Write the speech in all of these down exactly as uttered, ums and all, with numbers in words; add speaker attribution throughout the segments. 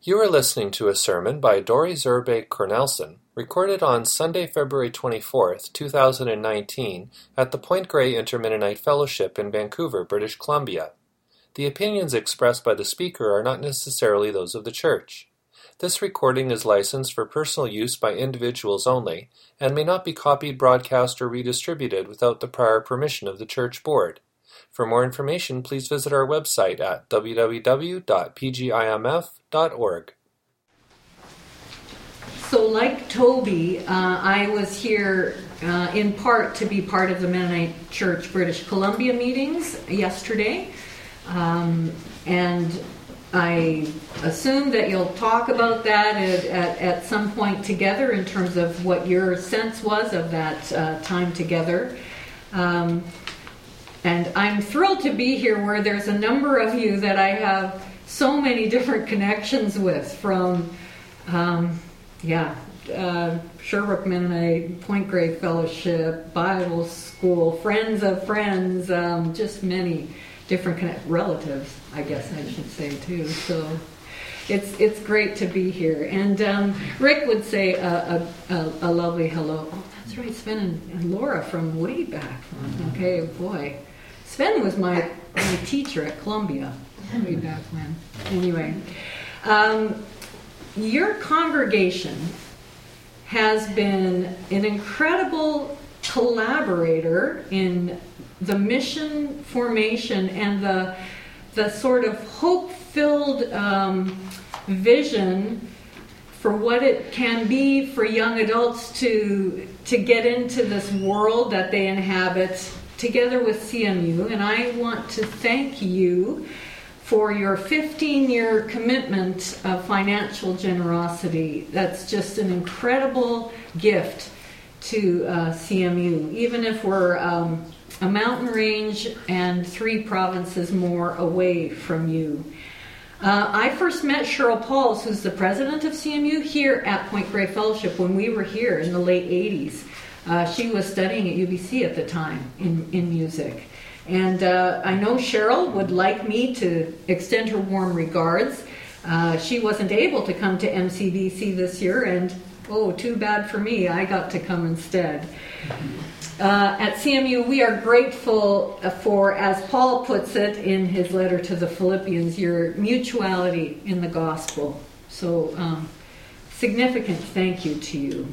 Speaker 1: You are listening to a sermon by Dory Zerbe Cornelson, recorded on Sunday, February twenty-fourth, two thousand nineteen, at the Point Grey Intermennonite Fellowship in Vancouver, British Columbia. The opinions expressed by the speaker are not necessarily those of the church. This recording is licensed for personal use by individuals only, and may not be copied, broadcast, or redistributed without the prior permission of the church board. For more information, please visit our website at w w w dot p g i m f dot org.
Speaker 2: So like Toby, uh, I was here uh, in part to be part of the Mennonite Church British Columbia meetings yesterday. Um, and I assume that you'll talk about that at, at, at some point together in terms of what your sense was of that uh, time together. Um, and I'm thrilled to be here where there's a number of you that I have so many different connections with from, um, yeah, uh, Sherbrooke Mennonite, Point Grey Fellowship, Bible School, friends of friends, um, just many different connect- relatives, I guess I should say too. So it's it's great to be here. And um, Rick would say a, a, a, a lovely hello. Oh, that's right, Sven and, and Laura from way back. Okay, boy. Sven was my, my teacher at Columbia way back when. Anyway, um, your congregation has been an incredible collaborator in the mission formation and the the sort of hope-filled um, vision for what it can be for young adults to to get into this world that they inhabit together with C M U. And I want to thank you for your fifteen-year commitment of financial generosity. That's just an incredible gift to uh, C M U, even if we're um, a mountain range and three provinces more away from you. Uh, I first met Cheryl Pauls, who's the president of C M U, here at Point Grey Fellowship when we were here in the late eighties. Uh, she was studying at U B C at the time in, in music. And uh, I know Cheryl would like me to extend her warm regards. Uh, she wasn't able to come to M C B C this year, and oh, too bad for me, I got to come instead. Uh, at C M U, we are grateful for, as Paul puts it in his letter to the Philippians, your mutuality in the gospel. So, um, significant thank you to you.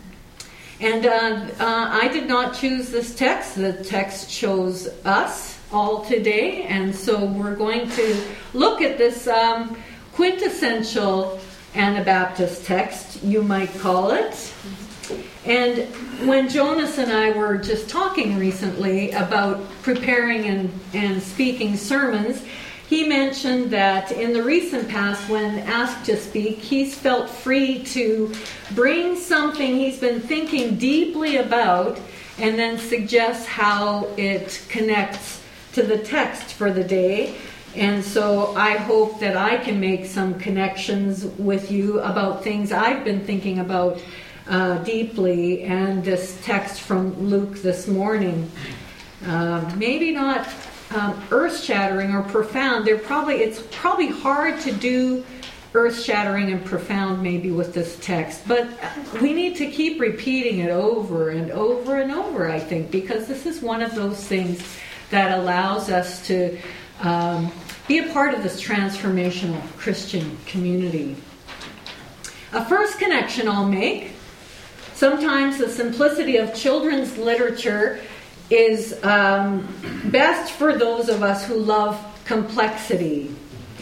Speaker 2: And uh, uh, I did not choose this text. The text chose us all today, and so we're going to look at this um, quintessential Anabaptist text, you might call it. And when Jonas and I were just talking recently about preparing and, and speaking sermons, he mentioned that in the recent past, when asked to speak, he's felt free to bring something he's been thinking deeply about and then suggest how it connects to the text for the day. And so I hope that I can make some connections with you about things I've been thinking about uh, deeply, and this text from Luke this morning. Uh, maybe not um, earth-shattering or profound. They're probably it's probably hard to do earth-shattering and profound maybe with this text, but we need to keep repeating it over and over and over, I think, because this is one of those things that allows us to um, be a part of this transformational Christian community. A first connection I'll make. Sometimes the simplicity of children's literature is um, best for those of us who love complexity.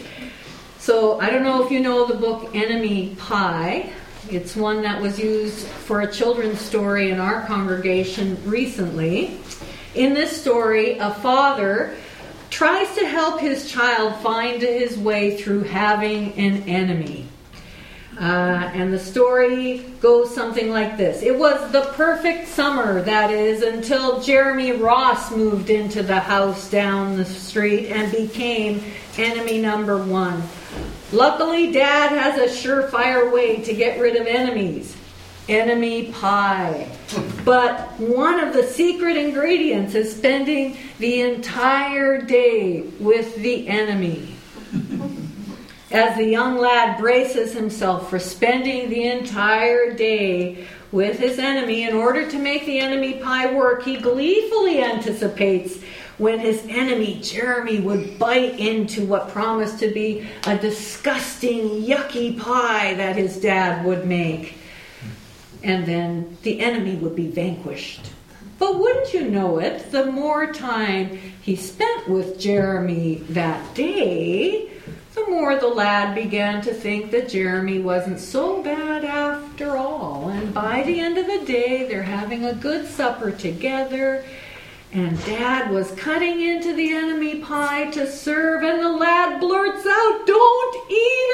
Speaker 2: So I don't know if you know the book Enemy Pie. It's one that was used for a children's story in our congregation recently. In this story, a father tries to help his child find his way through having an enemy. Uh, and the story goes something like this. It was the perfect summer, that is, until Jeremy Ross moved into the house down the street and became enemy number one. Luckily, Dad has a surefire way to get rid of enemies. Enemy pie. But one of the secret ingredients is spending the entire day with the enemy. As the young lad braces himself for spending the entire day with his enemy in order to make the enemy pie work, he gleefully anticipates when his enemy Jeremy would bite into what promised to be a disgusting, yucky pie that his dad would make. And then the enemy would be vanquished. But wouldn't you know it, the more time he spent with Jeremy that day, the more the lad began to think that Jeremy wasn't so bad after all. And by the end of the day, they're having a good supper together, and Dad was cutting into the enemy pie to serve, and the lad blurts out, "Don't eat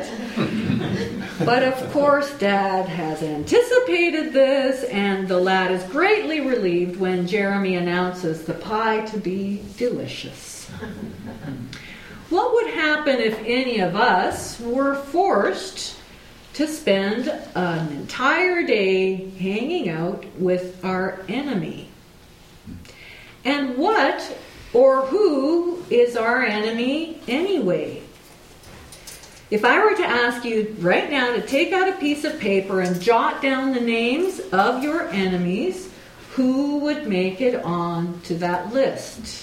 Speaker 2: it!" But of course, Dad has anticipated this, and the lad is greatly relieved when Jeremy announces the pie to be delicious. What would happen if any of us were forced to spend an entire day hanging out with our enemy? And what or who is our enemy anyway? If I were to ask you right now to take out a piece of paper and jot down the names of your enemies, who would make it on to that list?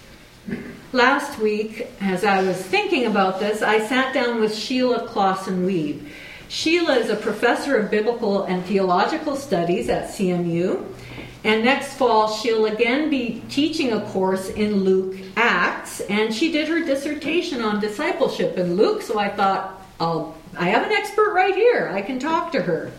Speaker 2: Last week, as I was thinking about this, I sat down with Sheila Clausen-Weeb. Sheila is a professor of biblical and theological studies at C M U. And next fall, she'll again be teaching a course in Luke Acts. And she did her dissertation on discipleship in Luke. So I thought, I'll, I have an expert right here. I can talk to her.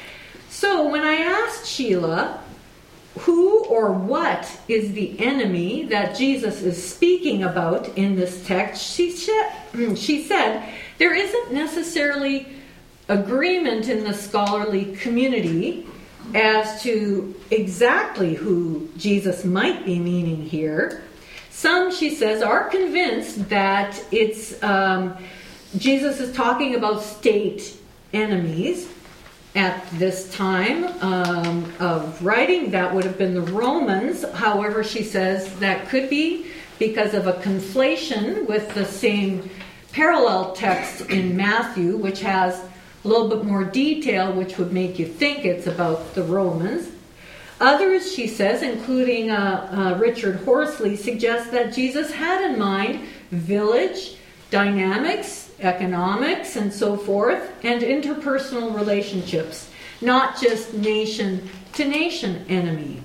Speaker 2: So when I asked Sheila, who or what is the enemy that Jesus is speaking about in this text, she said, she said there isn't necessarily agreement in the scholarly community as to exactly who Jesus might be meaning here. Some, she says, are convinced that it's um, Jesus is talking about state enemies. At this time um, of writing, that would have been the Romans. However, she says that could be because of a conflation with the same parallel text in Matthew, which has a little bit more detail, which would make you think it's about the Romans. Others, she says, including uh, uh, Richard Horsley, suggest that Jesus had in mind village dynamics, economics, and so forth, and interpersonal relationships, not just nation-to-nation enemy.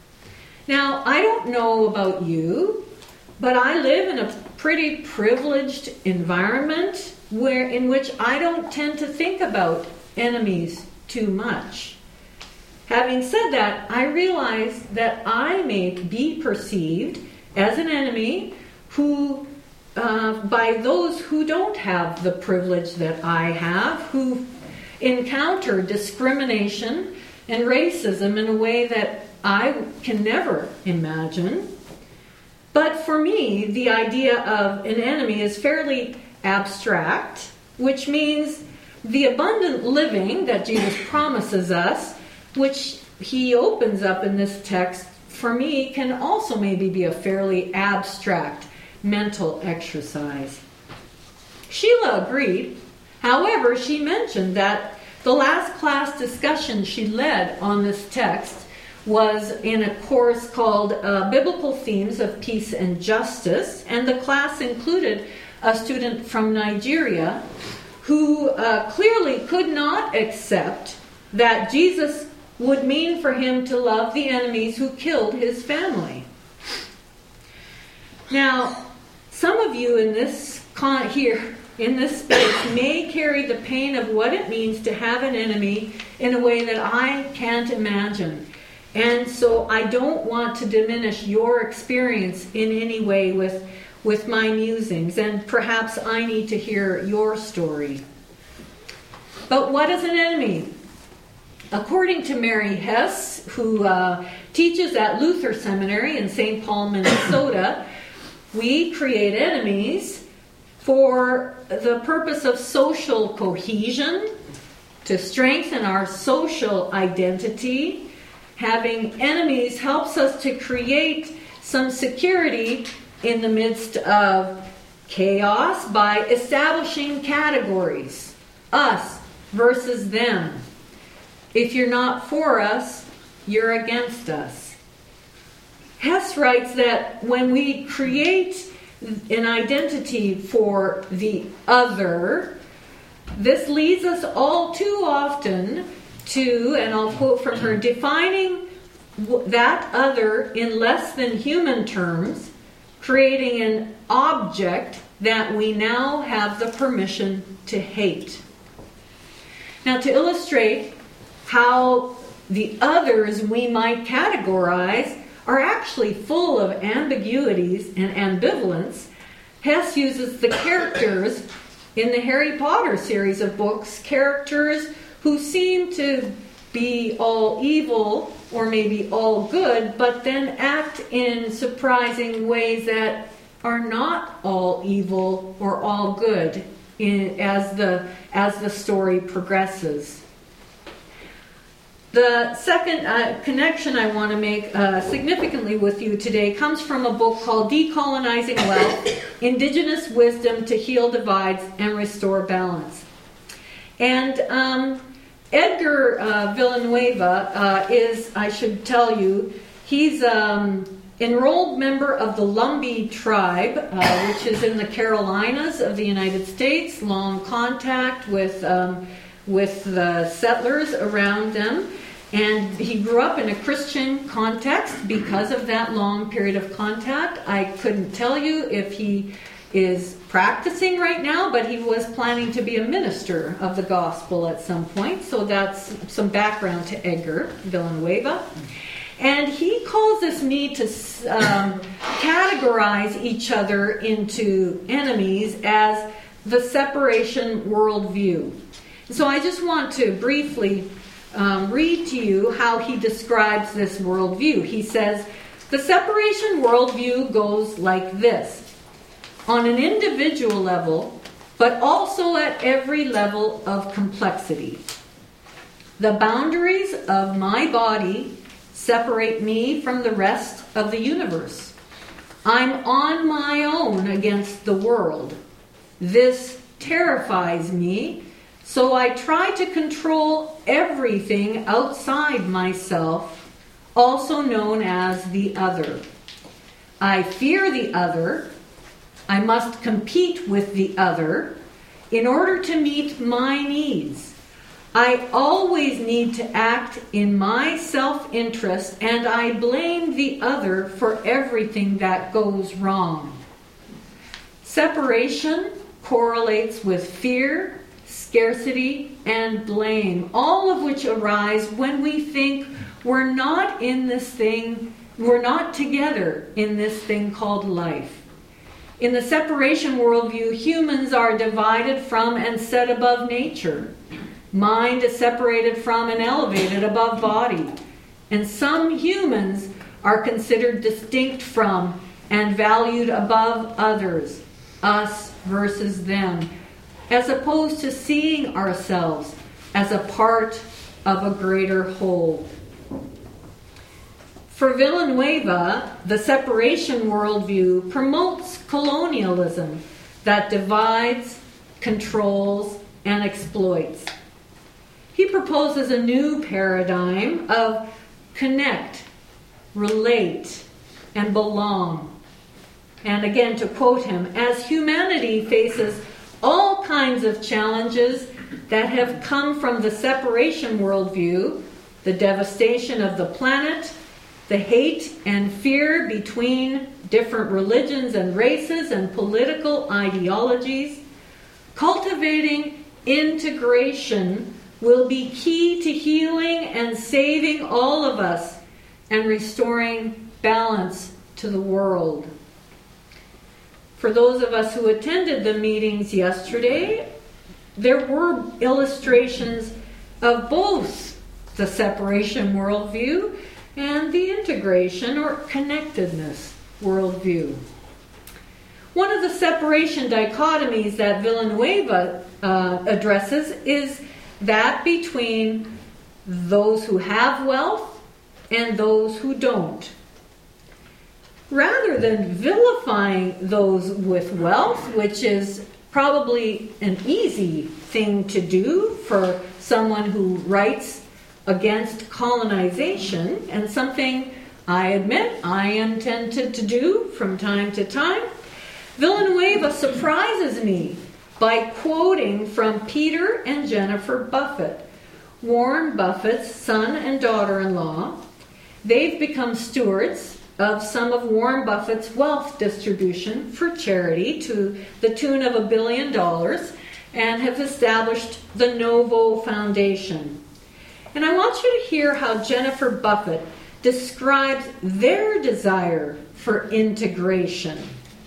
Speaker 2: Now, I don't know about you, but I live in a pretty privileged environment where in which I don't tend to think about enemies too much. Having said that, I realize that I may be perceived as an enemy who Uh, by those who don't have the privilege that I have, who encounter discrimination and racism in a way that I can never imagine. But for me, the idea of an enemy is fairly abstract, which means the abundant living that Jesus promises us, which he opens up in this text, for me, can also maybe be a fairly abstract mental exercise. Sheila agreed. However, she mentioned that the last class discussion she led on this text was in a course called uh, Biblical Themes of Peace and Justice, and the class included a student from Nigeria who uh, clearly could not accept that Jesus would mean for him to love the enemies who killed his family. Now, some of you in this con- here in this space may carry the pain of what it means to have an enemy in a way that I can't imagine. And so I don't want to diminish your experience in any way with, with my musings, and perhaps I need to hear your story. But what is an enemy? According to Mary Hess, who uh, teaches at Luther Seminary in Saint Paul, Minnesota, we create enemies for the purpose of social cohesion, to strengthen our social identity. Having enemies helps us to create some security in the midst of Chaos by establishing categories. Us versus them. If you're not for us, you're against us. Hess writes that when we create an identity for the other, this leads us all too often to, and I'll quote from her, defining that other in less than human terms, creating an object that we now have the permission to hate. Now, to illustrate how the others we might categorize are actually full of ambiguities and ambivalence, Hess uses the characters in the Harry Potter series of books, characters who seem to be all evil or maybe all good, but then act in surprising ways that are not all evil or all good in, as the as the story progresses. The second uh, connection I want to make uh, significantly with you today comes from a book called Decolonizing Wealth, Indigenous Wisdom to Heal Divides and Restore Balance. And um, Edgar uh, Villanueva uh, is, I should tell you, he's an um, enrolled member of the Lumbee tribe, uh, which is in the Carolinas of the United States, long contact with, um, with the settlers around them. And he grew up in a Christian context because of that long period of contact. I couldn't tell you if he is practicing right now, but he was planning to be a minister of the gospel at some point. So that's some background to Edgar Villanueva. And he calls this need to um, categorize each other into enemies as the separation worldview. So I just want to briefly Um, read to you how he describes this worldview. He says, the separation worldview goes like this. On an individual level, but also at every level of complexity. The boundaries of my body separate me from the rest of the universe. I'm on my own against the world. This terrifies me. So I try to control everything outside myself, also known as the other. I fear the other. I must compete with the other in order to meet my needs. I always need to act in my self-interest, and I blame the other for everything that goes wrong. Separation correlates with fear, scarcity, and blame, all of which arise when we think we're not in this thing, we're not together in this thing called life. In the separation worldview, humans are divided from and set above nature. Mind is separated from and elevated above body. And some humans are considered distinct from and valued above others, us versus them, as opposed to seeing ourselves as a part of a greater whole. For Villanueva, the separation worldview promotes colonialism that divides, controls, and exploits. He proposes a new paradigm of connect, relate, and belong. And again, to quote him, as humanity faces all kinds of challenges that have come from the separation worldview, the devastation of the planet, the hate and fear between different religions and races and political ideologies, cultivating integration will be key to healing and saving all of us and restoring balance to the world. For those of us who attended the meetings yesterday, there were illustrations of both the separation worldview and the integration or connectedness worldview. One of the separation dichotomies that Villanueva uh, addresses is that between those who have wealth and those who don't. rather than vilifying those with wealth, which is probably an easy thing to do for someone who writes against colonization, and something I admit I am tempted to do from time to time, Villanueva surprises me by quoting from Peter and Jennifer Buffett, Warren Buffett's son and daughter-in-law. They've become stewards of some of Warren Buffett's wealth distribution for charity to the tune of a billion dollars and have established the Novo Foundation. And I want you to hear how Jennifer Buffett describes their desire for integration.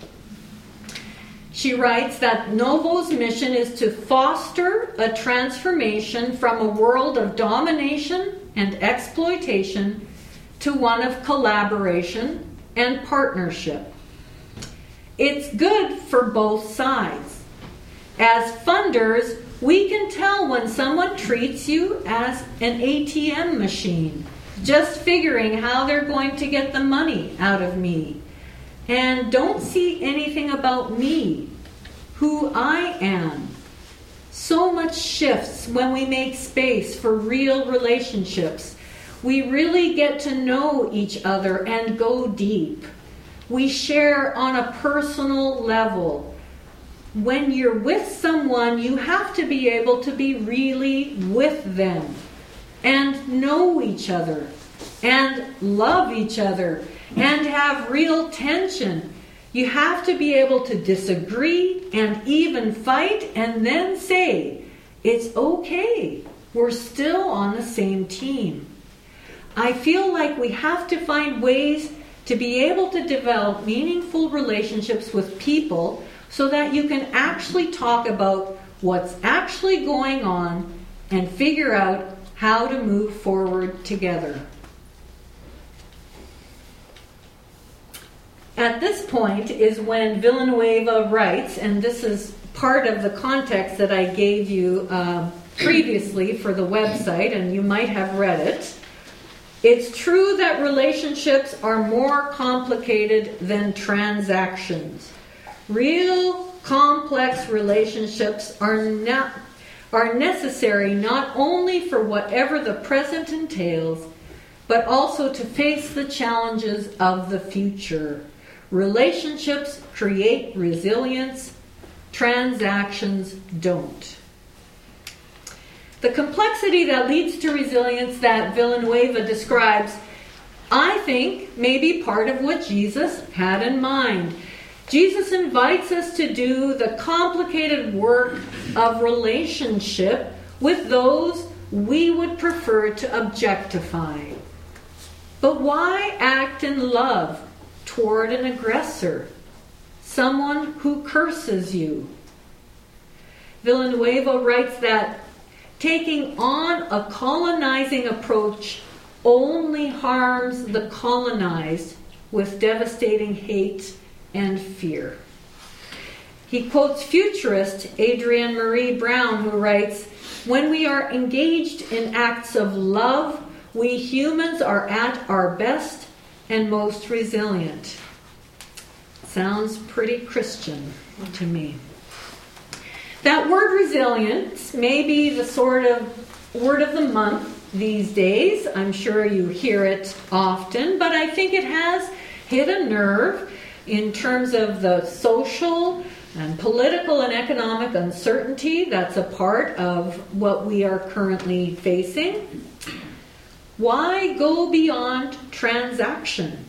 Speaker 2: She writes that Novo's mission is to foster a transformation from a world of domination and exploitation to one of collaboration and partnership. It's good for both sides. As funders, we can tell when someone treats you as an A T M machine, just figuring how they're going to get the money out of me, and don't see anything about me, who I am. So much shifts when we make space for real relationships. We really get to know each other and go deep. We share on a personal level. When you're with someone, you have to be able to be really with them and know each other and love each other and have real tension. You have to be able to disagree and even fight and then say, it's okay, we're still on the same team. I feel like we have to find ways to be able to develop meaningful relationships with people so that you can actually talk about what's actually going on and figure out how to move forward together. At this point is when Villanueva writes, and this is part of the context that I gave you uh, previously for the website, and you might have read it. It's true that relationships are more complicated than transactions. Real complex relationships are not are necessary not only for whatever the present entails, but also to face the challenges of the future. Relationships create resilience, transactions don't. The complexity that leads to resilience that Villanueva describes, I think, may be part of what Jesus had in mind. Jesus invites us to do the complicated work of relationship with those we would prefer to objectify. But why act in love toward an aggressor, someone who curses you? Villanueva writes that taking on a colonizing approach only harms the colonized with devastating hate and fear. He quotes futurist Adrienne Marie Brown, who writes, "When we are engaged in acts of love, we humans are at our best and most resilient." Sounds pretty Christian to me. That word resilience may be the sort of word of the month these days. I'm sure you hear it often, but I think it has hit a nerve in terms of the social and political and economic uncertainty that's a part of what we are currently facing. Why go beyond transaction?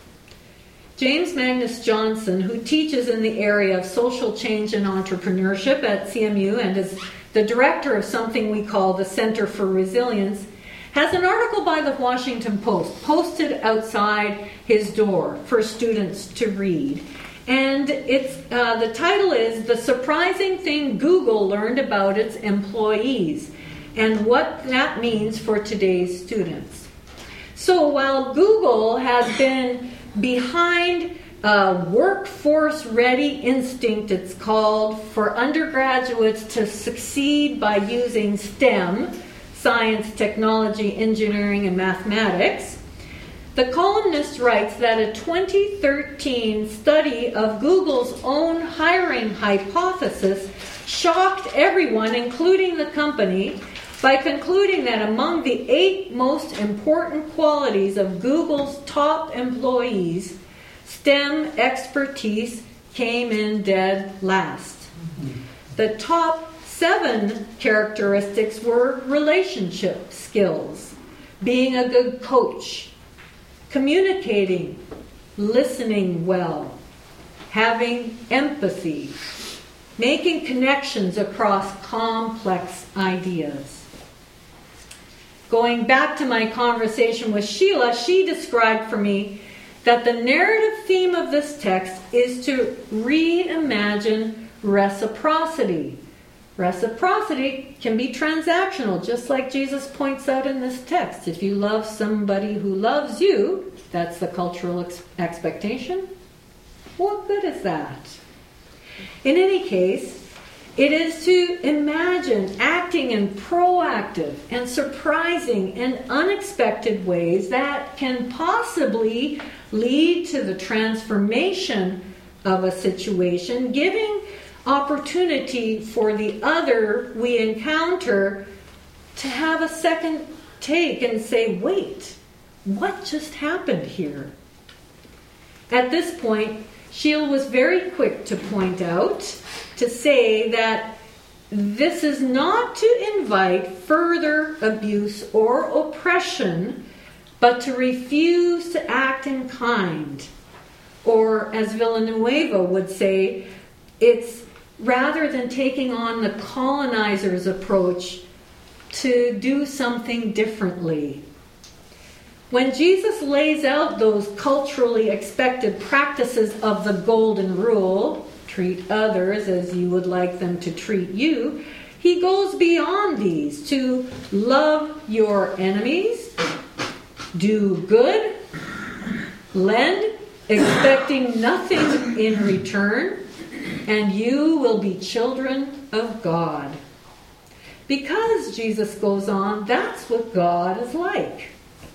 Speaker 2: James Magnus Johnson, who teaches in the area of social change and entrepreneurship at C M U and is the director of something we call the Center for Resilience, has an article by the Washington Post posted outside his door for students to read. And it's uh, the title is "The Surprising Thing Google Learned About Its Employees and What That Means for Today's Students." So while Google has been behind uh, workforce-ready instinct, it's called, for undergraduates to succeed by using STEM, science, technology, engineering, and mathematics, The columnist writes that a twenty thirteen study of Google's own hiring hypothesis shocked everyone, including the company, by concluding that among the eight most important qualities of Google's top employees, STEM expertise came in dead last. Mm-hmm. The top seven characteristics were relationship skills, being a good coach, communicating, listening well, having empathy, making connections across complex ideas. Going back to my conversation with Sheila, she described for me that the narrative theme of this text is to reimagine reciprocity. Reciprocity can be transactional, just like Jesus points out in this text. If you love somebody who loves you, that's the cultural ex- expectation. What good is that? In any case, it is to imagine acting in proactive and surprising and unexpected ways that can possibly lead to the transformation of a situation, giving opportunity for the other we encounter to have a second take and say, wait, what just happened here? At this point, Sheila was very quick to point out, to say that this is not to invite further abuse or oppression, but to refuse to act in kind. Or, as Villanueva would say, it's rather than taking on the colonizer's approach, to do something differently. When Jesus lays out those culturally expected practices of the Golden Rule, treat others as you would like them to treat you, he goes beyond these to love your enemies, do good, lend, expecting nothing in return, and you will be children of God. Because, Jesus goes on, that's what God is like.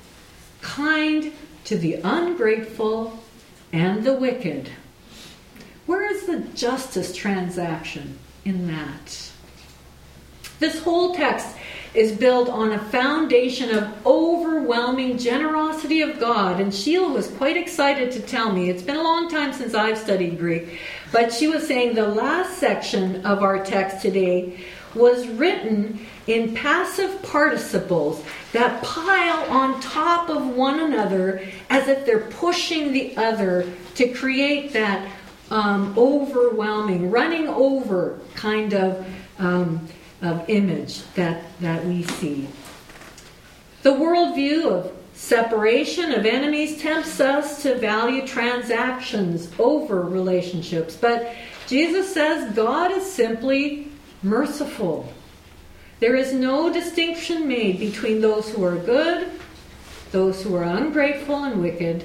Speaker 2: Kind to the ungrateful and the wicked. Where is the justice transaction in that? This whole text is built on a foundation of overwhelming generosity of God. And Sheila was quite excited to tell me, it's been a long time since I've studied Greek, but she was saying the last section of our text today was written in passive participles that pile on top of one another as if they're pushing the other to create that um, overwhelming, running over kind of, um, of image that, that we see. The worldview of separation of enemies tempts us to value transactions over relationships, but Jesus says God is simply merciful. There is no distinction made between those who are good, those who are ungrateful and wicked.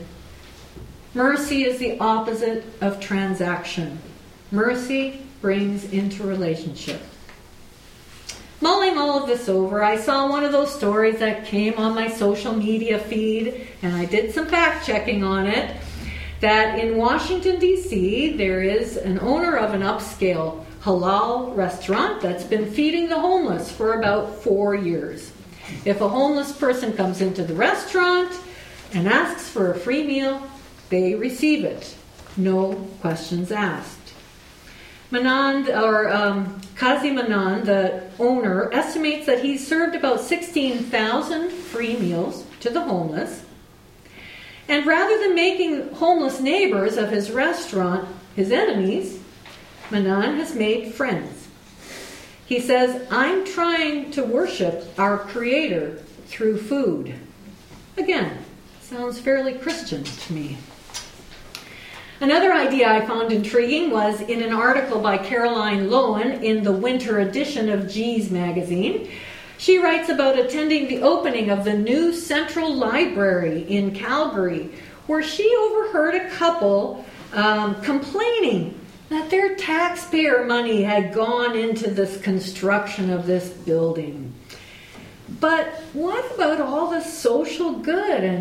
Speaker 2: Mercy is the opposite of transaction. Mercy brings into relationship. Mulling all of this over, I saw one of those stories that came on my social media feed, and I did some fact checking on it, that in Washington, D C, there is an owner of an upscale halal restaurant that's been feeding the homeless for about four years. If a homeless person comes into the restaurant and asks for a free meal, they receive it. No questions asked. Manand, or um, Kazi Manand, the owner, estimates that he's served about sixteen thousand free meals to the homeless. And rather than making homeless neighbors of his restaurant his enemies, Manand has made friends. He says, I'm trying to worship our Creator through food. Again, sounds fairly Christian to me. Another idea I found intriguing was in an article by Caroline Lowen in the winter edition of G's magazine. She writes about attending the opening of the new Central Library in Calgary, where she overheard a couple um, complaining that their taxpayer money had gone into this construction of this building. But what about all the social good and,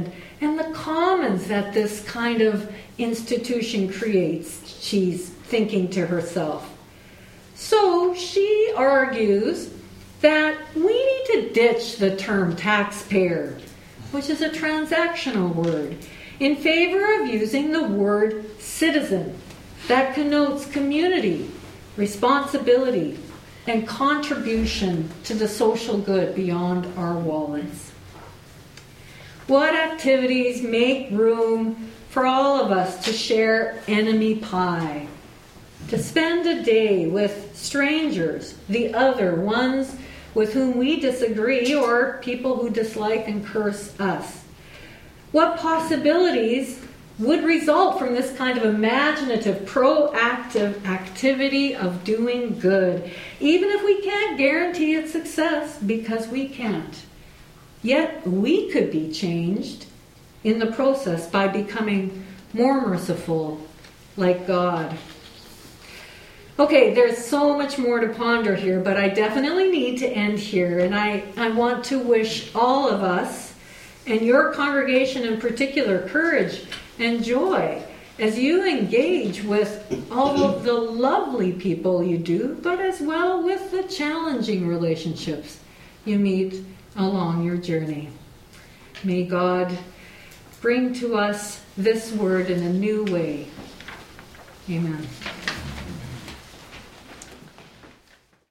Speaker 2: and the commons that this kind of institution creates, she's thinking to herself. So she argues that we need to ditch the term taxpayer, which is a transactional word, in favor of using the word citizen that connotes community, responsibility, and contribution to the social good beyond our wallets. What activities make room for all of us to share enemy pie? To spend a day with strangers, the other, ones with whom we disagree, or people who dislike and curse us. What possibilities would result from this kind of imaginative, proactive activity of doing good, even if we can't guarantee its success, because we can't. Yet we could be changed in the process by becoming more merciful like God. Okay, there's so much more to ponder here, but I definitely need to end here. And I, I want to wish all of us, and your congregation in particular, courage and joy as you engage with all of the lovely people you do, but as well with the challenging relationships you meet along your journey. May God bring to us this word in a new way. Amen.